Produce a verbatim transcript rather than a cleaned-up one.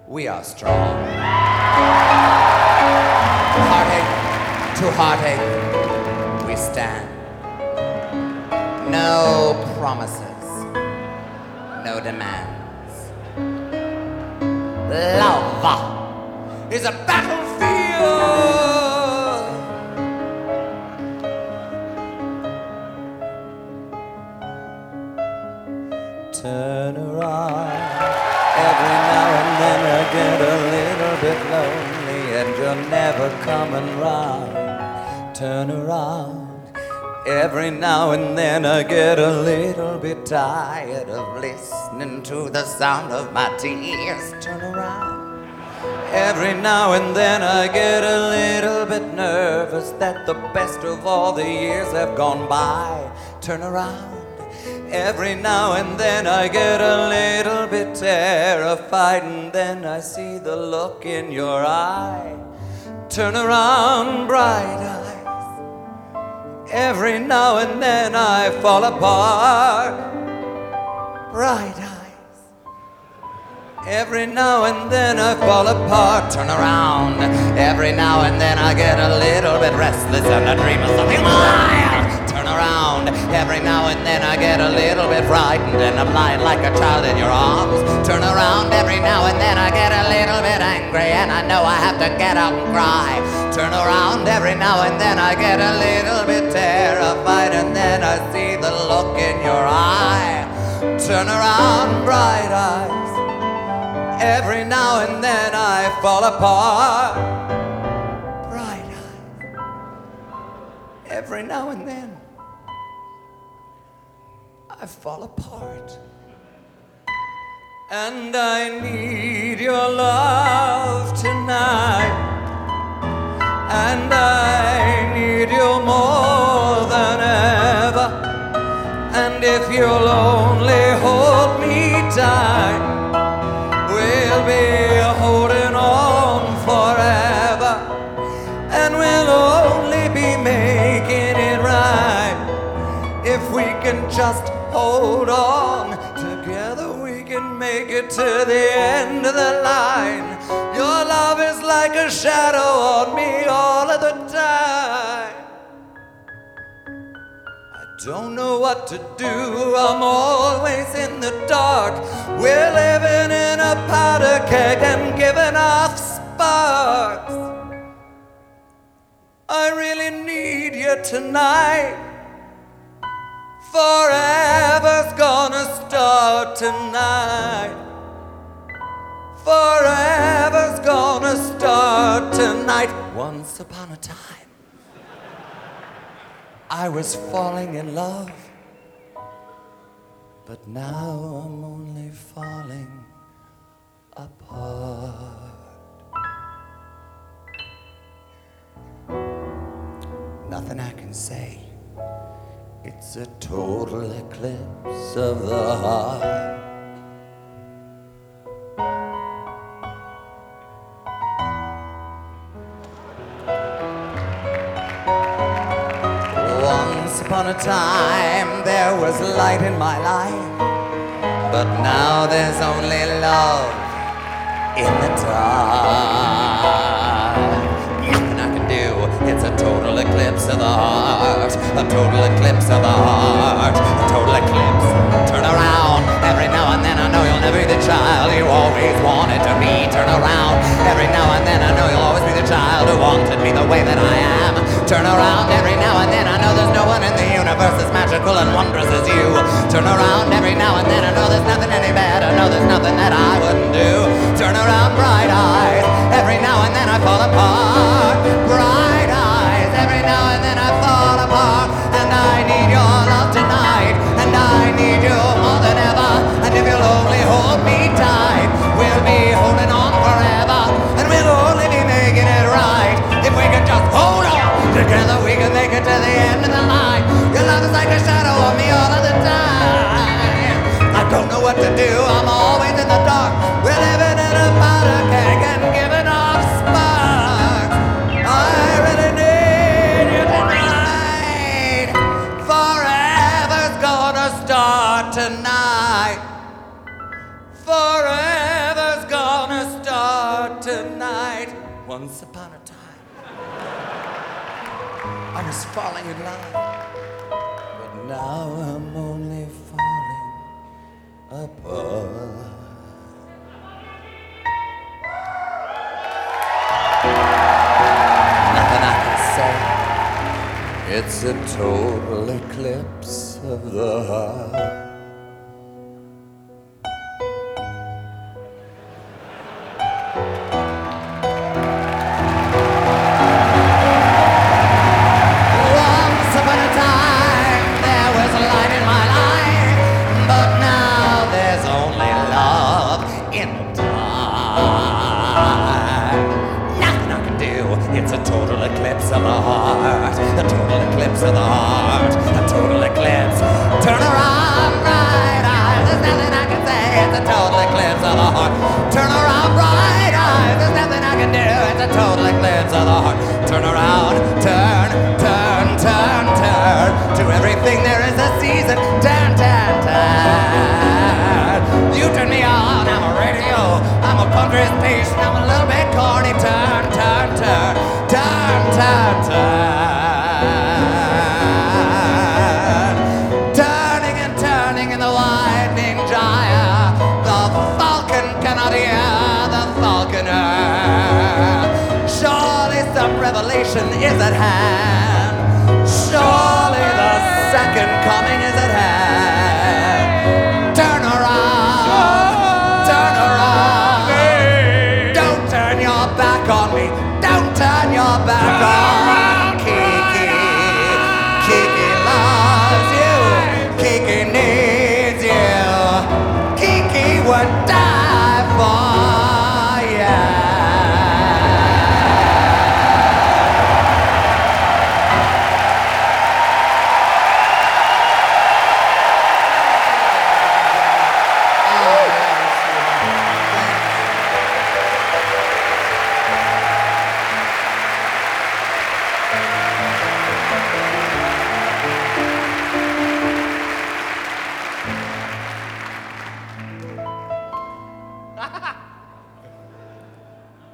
we are strong. Heartache to heartache, we stand. No promises, no demands. Love is a battlefield. Turn around. Every now and then I get a little bit lonely and you're never coming round. Turn around. Every now and then I get a little bit tired of listening to the sound of my tears. Turn around. Every now and then I get a little bit nervous that the best of all the years have gone by. Turn around. Every now and then I get a little bit terrified, and then I see the look in your eye. Turn around, bright eyes. Every now and then I fall apart. Bright eyes. Every now and then I fall apart. Turn around. Every now and then I get a little bit restless and I dream of something wild. Turn around. Every now and then I get a little bit frightened and I'm lying like a child in your arms. Turn around. Every now and then I get a little bit angry and I know I have to get out and cry. Turn around. Every now and then I get a little bit terrified and then I see the look in your eye. Turn around, bright eyes. Every now and then I fall apart. Bright eyes. Every now and then I fall apart. And I need your love tonight. And I need you more than ever. And if you'll only hold me tight, we'll be holding on forever. And we'll only be making it right if we can just hold on. Together we can make it to the end of the line. Your love is like a shadow on me all of the time. I don't know what to do, I'm always in the dark. We're living in a powder keg and giving off sparks. I really need you tonight. Forever's gonna start tonight. Forever's gonna start tonight. Once upon a time, I was falling in love, but now I'm only falling apart. Nothing I can say. It's a total eclipse of the heart. Once upon a time there was light in my life, but now there's only love in the dark. Nothing I can do, it's a total eclipse of the heart. A total eclipse of the heart. A total eclipse. Turn around. Every now and then I know you'll never be the child you always wanted to be. Turn around. Every now and then I know you'll always be the child who wanted me the way that I am. Turn around. Every now and then I know there's no one in the universe as magical and wondrous as you. Turn around. Every now and then I know there's nothing any better. No, there's nothing that I wouldn't do. Turn around, bright eyes. Every now and then I fall apart. Bright eyes. Every now and then I fall apart. And I need your love tonight. And I need you more than ever. And if you'll only hold me tight, we'll be holding on forever. And we'll only be making it right if we can just hold on. Together we can make it to the end of the line. Your love is like a shadow on me all of the time. I don't know what to do, I'm always in the dark. We're living in a powder keg and giving off sparks. I really need you tonight. Forever's gonna start tonight. Forever's gonna start tonight. Once upon a time, I was falling in love, but now I'm only falling apart. Nothing I can say. It's a total eclipse of the heart. Once upon a time, there was a light in my life, but now there's only love in the dark. Nothing I can do, it's a total eclipse of the heart. A total eclipse of the heart. A total eclipse. Turn around, bright eyes, there's nothing I can say. It's a total eclipse of the heart. Turn around, bright eyes, there's nothing I can do. It's a total eclipse of the heart. Turn around, turn, turn, turn, turn. To everything there is a season. Turn, turn, turn. You turn me on, I'm a radio. I'm a country station, I'm a little bit corny. Turn, turn, turn, turn, turn, turn. Turning and turning in the widening gyre. The falcon cannot hear the falconer. Surely some revelation is at hand. Surely the second coming is at hand.